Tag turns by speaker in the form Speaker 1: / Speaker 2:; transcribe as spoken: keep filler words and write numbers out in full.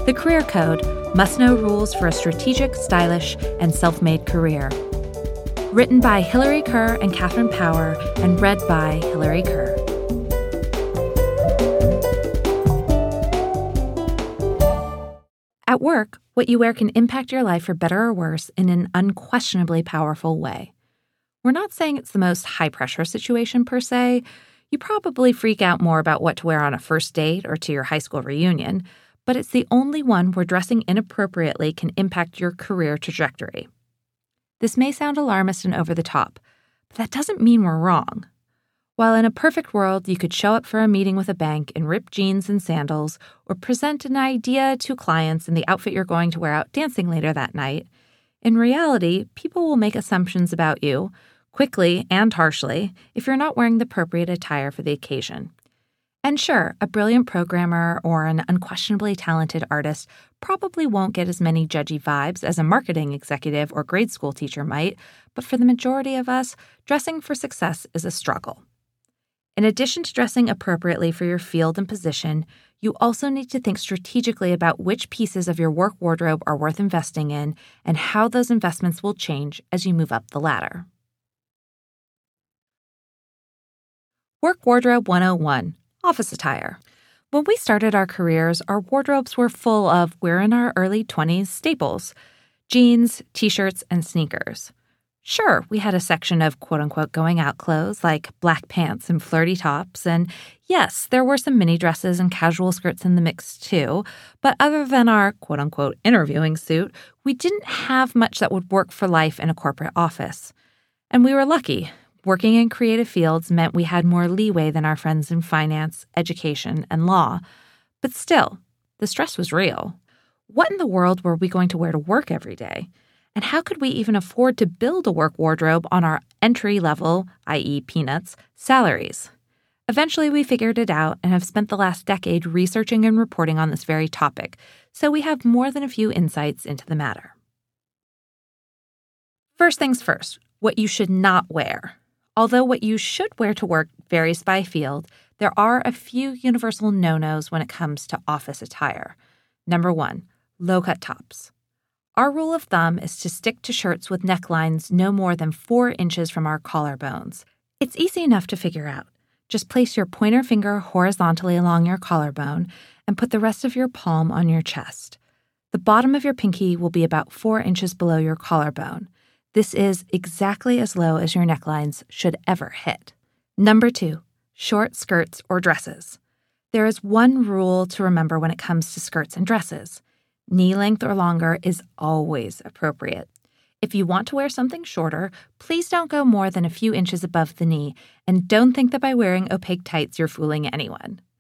Speaker 1: The Career Code, must-know rules for a strategic, stylish, and self-made career. Written by Hillary Kerr and Katherine Power, and read by Hillary Kerr. At work, what you wear can impact your life for better or worse in an unquestionably powerful way. We're not saying it's the most high-pressure situation per se. You probably freak out more about what to wear on a first date or to your high school reunion, but it's the only one where dressing inappropriately can impact your career trajectory. This may sound alarmist and over the top, but that doesn't mean we're wrong. While in a perfect world, you could show up for a meeting with a bank in ripped jeans and sandals, or present an idea to clients in the outfit you're going to wear out dancing later that night, in reality, people will make assumptions about you, quickly and harshly, if you're not wearing the appropriate attire for the occasion. And sure, a brilliant programmer or an unquestionably talented artist probably won't get as many judgy vibes as a marketing executive or grade school teacher might, but for the majority of us, dressing for success is a struggle. In addition to dressing appropriately for your field and position, you also need to think strategically about which pieces of your work wardrobe are worth investing in and how those investments will change as you move up the ladder. Work Wardrobe one oh one. Office attire. When we started our careers, our wardrobes were full of, we're in our early twenties, staples, jeans, t-shirts, and sneakers. Sure, we had a section of quote-unquote going out clothes like black pants and flirty tops, and yes, there were some mini dresses and casual skirts in the mix too, but other than our quote-unquote interviewing suit, we didn't have much that would work for life in a corporate office. And we were lucky. Working in creative fields meant we had more leeway than our friends in finance, education, and law. But still, the stress was real. What in the world were we going to wear to work every day? And how could we even afford to build a work wardrobe on our entry-level, that is peanuts, salaries? Eventually, we figured it out and have spent the last decade researching and reporting on this very topic, so we have more than a few insights into the matter. First things first, what you should not wear. Although what you should wear to work varies by field, there are a few universal no-nos when it comes to office attire. Number one, low-cut tops. Our rule of thumb is to stick to shirts with necklines no more than four inches from our collarbones. It's easy enough to figure out. Just place your pointer finger horizontally along your collarbone and put the rest of your palm on your chest. The bottom of your pinky will be about four inches below your collarbone. This is exactly as low as your necklines should ever hit. Number two, short skirts or dresses. There is one rule to remember when it comes to skirts and dresses. Knee length or longer is always appropriate. If you want to wear something shorter, please don't go more than a few inches above the knee, and don't think that by wearing opaque tights you're fooling anyone.